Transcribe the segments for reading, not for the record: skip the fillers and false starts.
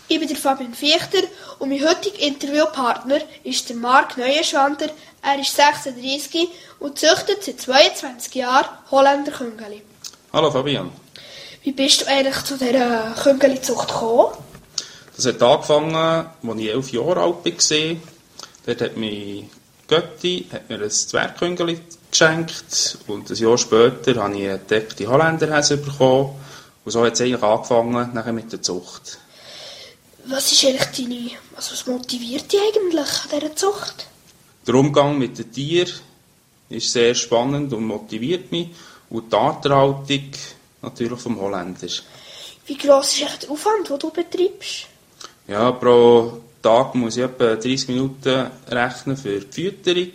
Ich bin der Fabian Fichter und mein heutiger Interviewpartner ist der Marc Neuenschwander. Er ist 36 und züchtet seit 22 Jahren Holländer Küngeli. Hallo Fabian. Wie bist du eigentlich zu dieser Küngeli-Zucht gekommen? Das hat angefangen, als ich 11 Jahre alt war. Dort hat mir Götti ein Zwergküngeli geschenkt und ein Jahr später habe ich eine gedeckte Holländerhäse bekommen. Und so hat es eigentlich angefangen nachher mit der Zucht. Was motiviert dich eigentlich an dieser Zucht? Der Umgang mit den Tieren ist sehr spannend und motiviert mich. Und die Arterhaltung natürlich vom Holländer. Wie gross ist eigentlich der Aufwand, den du betreibst? Ja, pro Tag muss ich etwa 30 Minuten rechnen für die Fütterung.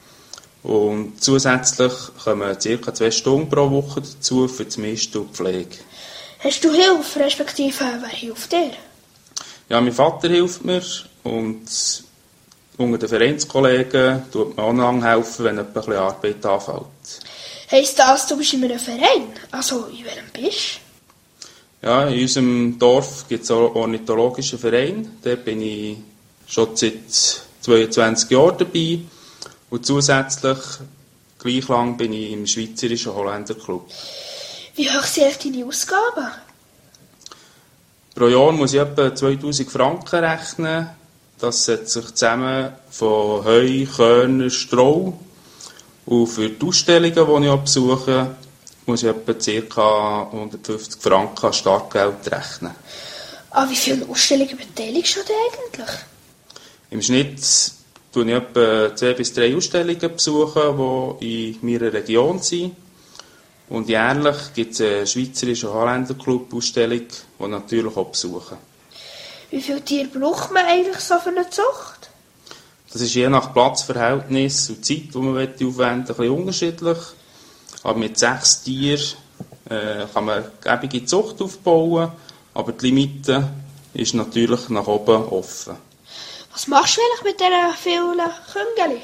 Und zusätzlich kommen ca. 2 Stunden pro Woche dazu für das Mist und die Pflege. Hast du Hilfe, respektive wer hilft dir? Ja, mein Vater hilft mir und unter den Vereinskollegen tut mir auch noch helfen, wenn etwas Arbeit anfällt. Heisst das, du bist in einem Verein? Also, in welchem bist du? Ja, in unserem Dorf gibt es auch einen ornithologischen Verein. Da bin ich schon seit 22 Jahren dabei. Und zusätzlich, gleich lang, bin ich im Schweizerischen Holländerclub. Wie hoch sind deine Ausgaben? Pro Jahr muss ich etwa 2000 Franken rechnen. Das setzt sich zusammen von Heu, Körner, Stroh. Und für die Ausstellungen, die ich besuche, muss ich etwa ca. 150 Franken an Startgeld rechnen. An wie viele Ausstellungen beteiligst du dich eigentlich? Im Schnitt besuche ich etwa 2 bis 3 Ausstellungen, die in meiner Region sind. Und jährlich gibt es eine Schweizerische Holländerclub-Ausstellung, die natürlich auch besuchen. Wie viele Tiere braucht man eigentlich so für eine Zucht? Das ist je nach Platzverhältnis und Zeit, die man aufwenden will, ein bisschen unterschiedlich. Aber mit 6 Tieren kann man eine gäbige Zucht aufbauen, aber die Limite ist natürlich nach oben offen. Was machst du eigentlich mit diesen vielen Küngeli?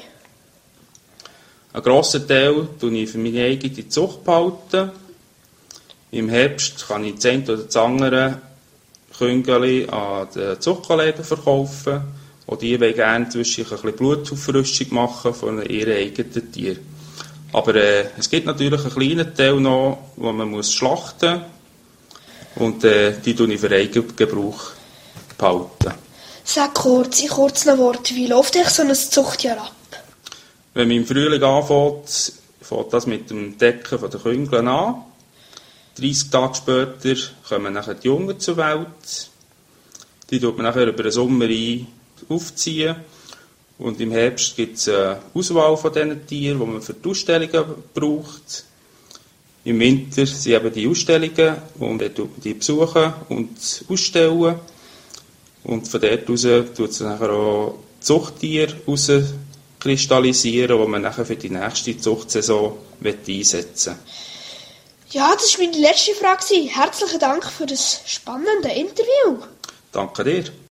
Einen grossen Teil behalte ich für meine eigene Zucht behalten. Im Herbst kann ich das eine oder das andere Küngeli an den Zuchtkollegen verkaufen. Auch die wollen gerne zwischendurch ein bisschen Blutauffrischung machen von ihren eigenen Tieren. Aber es gibt natürlich einen kleinen Teil noch, den man schlachten muss. Und die behalte ich für Eigengebrauch behalten. Sag kurz, in kurzen Worten, wie läuft eigentlich so ein Zuchtjahr ab? Wenn man im Frühling anfängt, fängt das mit dem Decken der Küngel an. 30 Tage später kommen nachher die Jungen zur Welt. Die tut man nachher über den Sommer aufziehen. Und im Herbst gibt es eine Auswahl von diesen Tieren, die man für die Ausstellungen braucht. Im Winter sind eben die Ausstellungen und dann tut man die besuchen und ausstellen. Und von dort aus tut es nachher auch Zuchttiere herauskristallisieren, die man nachher für die nächste Zuchtsaison einsetzen will. Ja, das war meine letzte Frage. Herzlichen Dank für das spannende Interview. Danke dir.